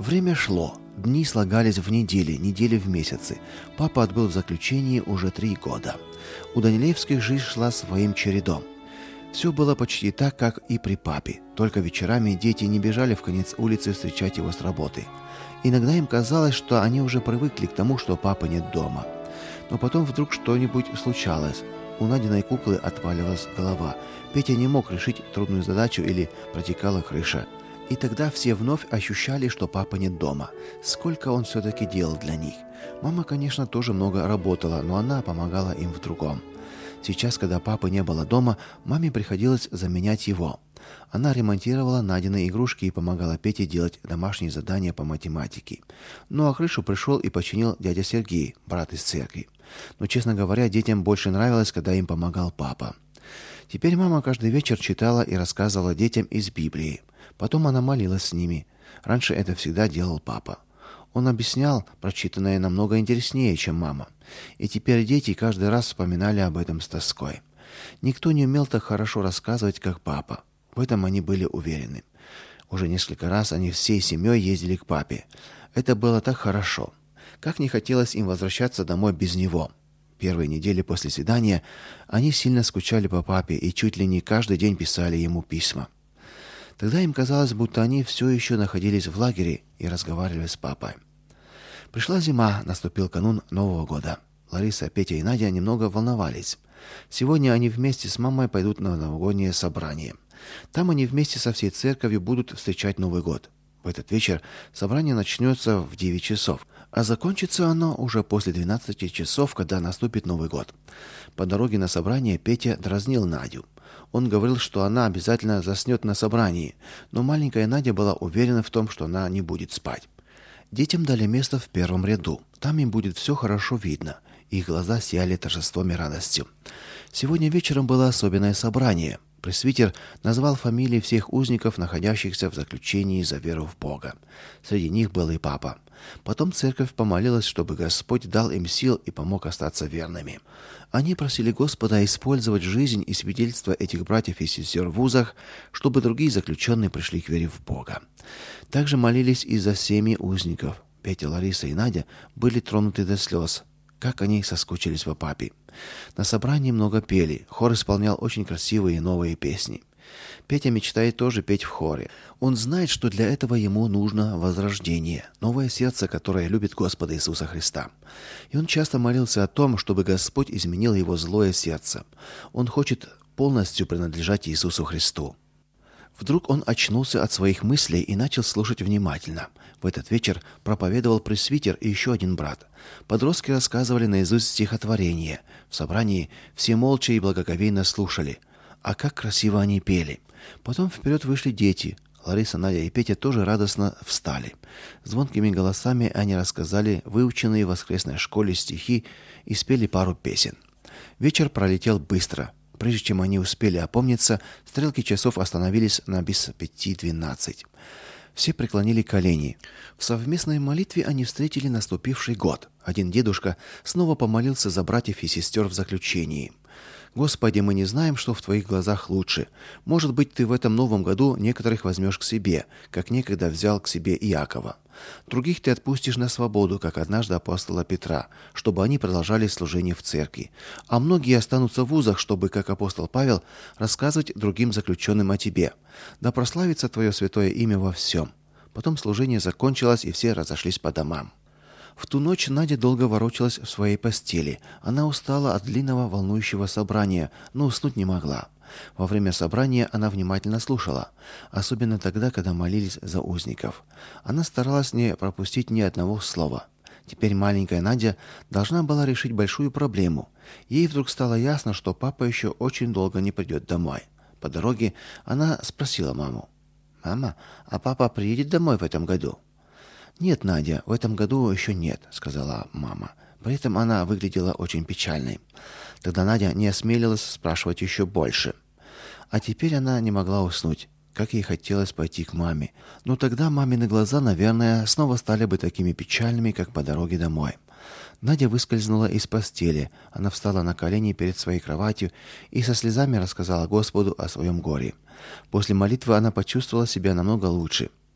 Время шло. Дни слагались в недели, недели в месяцы. Папа отбыл в заключении уже 3 года. У Данилевских жизнь шла своим чередом. Все было почти так, как и при папе. Только вечерами дети не бежали в конец улицы встречать его с работы. Иногда им казалось, что они уже привыкли к тому, что папы нет дома. Но потом вдруг что-нибудь случалось. У Надиной куклы отваливалась голова. Петя не мог решить трудную задачу или протекала крыша. И тогда все вновь ощущали, что папа нет дома. Сколько он все-таки делал для них. Мама, конечно, тоже много работала, но она помогала им в другом. Сейчас, когда папы не было дома, маме приходилось заменять его. Она ремонтировала Надины игрушки и помогала Пете делать домашние задания по математике. Ну а крышу пришел и починил дядя Сергей, брат из церкви. Но, честно говоря, детям больше нравилось, когда им помогал папа. Теперь мама каждый вечер читала и рассказывала детям из Библии. Потом она молилась с ними. Раньше это всегда делал папа. Он объяснял прочитанное намного интереснее, чем мама. И теперь дети каждый раз вспоминали об этом с тоской. Никто не умел так хорошо рассказывать, как папа. В этом они были уверены. Уже несколько раз они всей семьей ездили к папе. Это было так хорошо. Как не хотелось им возвращаться домой без него. Первые недели после свидания они сильно скучали по папе и чуть ли не каждый день писали ему письма. Тогда им казалось, будто они все еще находились в лагере и разговаривали с папой. Пришла зима, наступил канун Нового года. Лариса, Петя и Надя немного волновались. Сегодня они вместе с мамой пойдут на новогоднее собрание. Там они вместе со всей церковью будут встречать Новый год. В этот вечер собрание начнется в 9 часов, а закончится оно уже после 12 часов, когда наступит Новый год. По дороге на собрание Петя дразнил Надю. Он говорил, что она обязательно заснет на собрании, но маленькая Надя была уверена в том, что она не будет спать. Детям дали место в первом ряду. Там им будет все хорошо видно. Их глаза сияли торжеством и радостью. Сегодня вечером было особенное собрание. Пресвитер назвал фамилии всех узников, находящихся в заключении за веру в Бога. Среди них был и папа. Потом церковь помолилась, чтобы Господь дал им сил и помог остаться верными. Они просили Господа использовать жизнь и свидетельство этих братьев и сестер в вузах, чтобы другие заключенные пришли к вере в Бога. Также молились и за семьи узников. Петя, Лариса и Надя были тронуты до слез. Как они соскучились по папе. На собрании много пели. Хор исполнял очень красивые новые песни. Петя мечтает тоже петь в хоре. Он знает, что для этого ему нужно возрождение, новое сердце, которое любит Господа Иисуса Христа. И он часто молился о том, чтобы Господь изменил его злое сердце. Он хочет полностью принадлежать Иисусу Христу. Вдруг он очнулся от своих мыслей и начал слушать внимательно. В этот вечер проповедовал пресвитер и еще один брат. Подростки рассказывали наизусть стихотворение. В собрании все молча и благоговейно слушали. А как красиво они пели. Потом вперед вышли дети. Лариса, Надя и Петя тоже радостно встали. Звонкими голосами они рассказали выученные в воскресной школе стихи и спели пару песен. Вечер пролетел быстро. Прежде чем они успели опомниться, стрелки часов остановились на без 5:12. Все преклонили колени. В совместной молитве они встретили наступивший год. Один дедушка снова помолился за братьев и сестер в заключении. Господи, мы не знаем, что в твоих глазах лучше. Может быть, ты в этом новом году некоторых возьмешь к себе, как некогда взял к себе Иакова. Других ты отпустишь на свободу, как однажды апостола Петра, чтобы они продолжали служение в церкви. А многие останутся в вузах, чтобы, как апостол Павел, рассказывать другим заключенным о тебе. Да прославится твое святое имя во всем. Потом служение закончилось, и все разошлись по домам. В ту ночь Надя долго ворочалась в своей постели. Она устала от длинного волнующего собрания, но уснуть не могла. Во время собрания она внимательно слушала, особенно тогда, когда молились за узников. Она старалась не пропустить ни одного слова. Теперь маленькая Надя должна была решить большую проблему. Ей вдруг стало ясно, что папа еще очень долго не придет домой. По дороге она спросила маму: «Мама, а папа приедет домой в этом году?» «Нет, Надя, в этом году еще нет», — сказала мама. При этом она выглядела очень печальной. Тогда Надя не осмелилась спрашивать еще больше. А теперь она не могла уснуть. Как ей хотелось пойти к маме. Но тогда мамины глаза, наверное, снова стали бы такими печальными, как по дороге домой. Надя выскользнула из постели. Она встала на колени перед своей кроватью и со слезами рассказала Господу о своем горе. После молитвы она почувствовала себя намного лучше.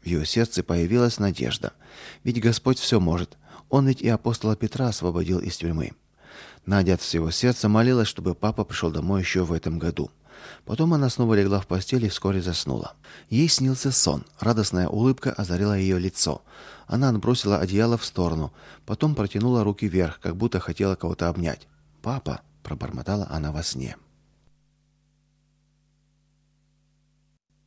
В ее сердце появилась надежда. Ведь Господь все может. Он ведь и апостола Петра освободил из тюрьмы. Надя от всего сердца молилась, чтобы папа пришел домой еще в этом году. Потом она снова легла в постель и вскоре заснула. Ей снился сон. Радостная улыбка озарила ее лицо. Она отбросила одеяло в сторону, потом протянула руки вверх, как будто хотела кого-то обнять. "Папа", пробормотала она во сне.